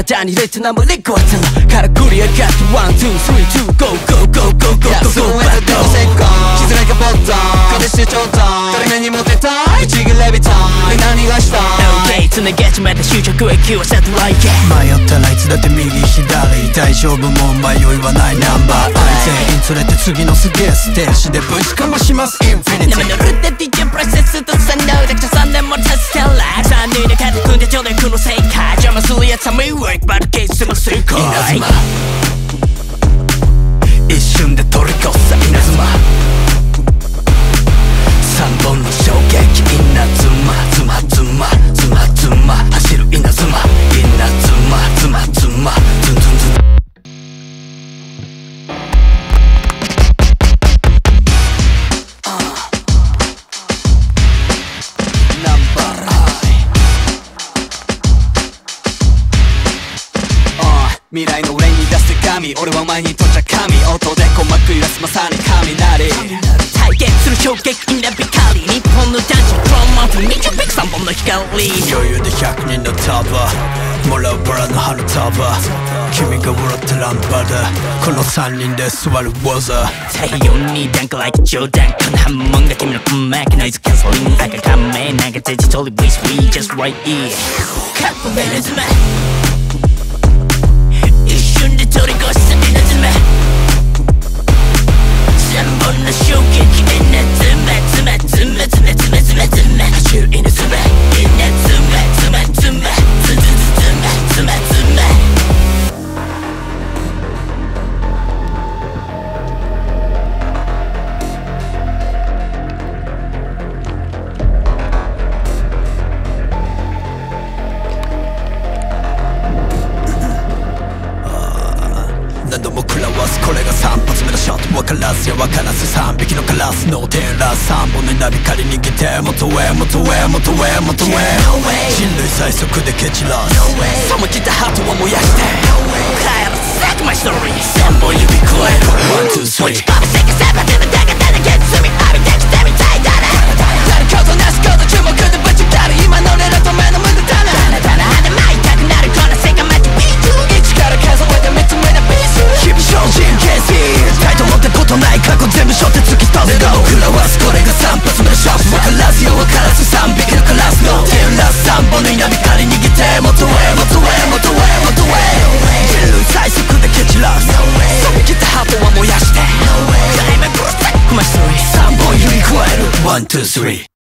体にレッドな無理こわったのからくり上がってワンツースリーツーゴーゴーゴーゴーゴーゴーゴーバッド成功気づいがボットンこれしてちょっと誰目にモテたい一撃レビターで何がしたい OK つなげちまった終着駅はサテライト迷ったらいつだって右左大丈夫もう迷いはないナンバー全員連れて次のすげえステージでぶちかましますインフィニティ生のルーティ DJ プロセスと才能だけじゃ3年もさせてら3人で肩組んでちょうだいこの世界邪魔するやつは迷惑バルケージする世界一瞬で取り越す稲妻3本の衝撃稲妻ズマズマズマズマ走る稲妻稲妻ズマズマズンズンズン未来の俺に出す手紙俺は前に到着神音で鼓膜揺らすまさに雷体験する衝撃インラビカリ日本の男子プロマフ導く3本の光余裕で100人の束もらうバラの花束君がもらったランパだこの3人で座る技太陽にダンク like 冗談この波紋が君の鼓膜ノイズキャンセリング赤仮面なんかデジタル We sweet just right here カップメルズマ一瞬で取り越す稲妻3本の衝撃稲妻ズマズマズマズマズマズマ走る稲妻稲妻ズマズマズマズズズズマズマズマ何度も食らわすこれが3発目のショット分からずや分からず3匹のカラスのテーラー3本の稲光握ってもとへもとへもとへもとへ人類最速で蹴散らすその来たハートを燃やして帰る Sack my story 3本指加える One, two, three パパセカセバテバタガタナゲッツミ浴びてきてみたいだな誰かとなすこと注目でぶちかる今の俺らと目の無駄だなだな花舞いたくなるこの世界までビート1から数えて見つめなビース日々精進形成タイト持ったことない過去全部背負って突き飛べる食らわすこれが3発目のショット分からずよ分からず3匹のカラスのテーラー3本の稲光握ってもとへもとへもとへもとへ人類最速で蹴散らすその来たハートは燃やして Climb and protect my story 3本指加える One, two, three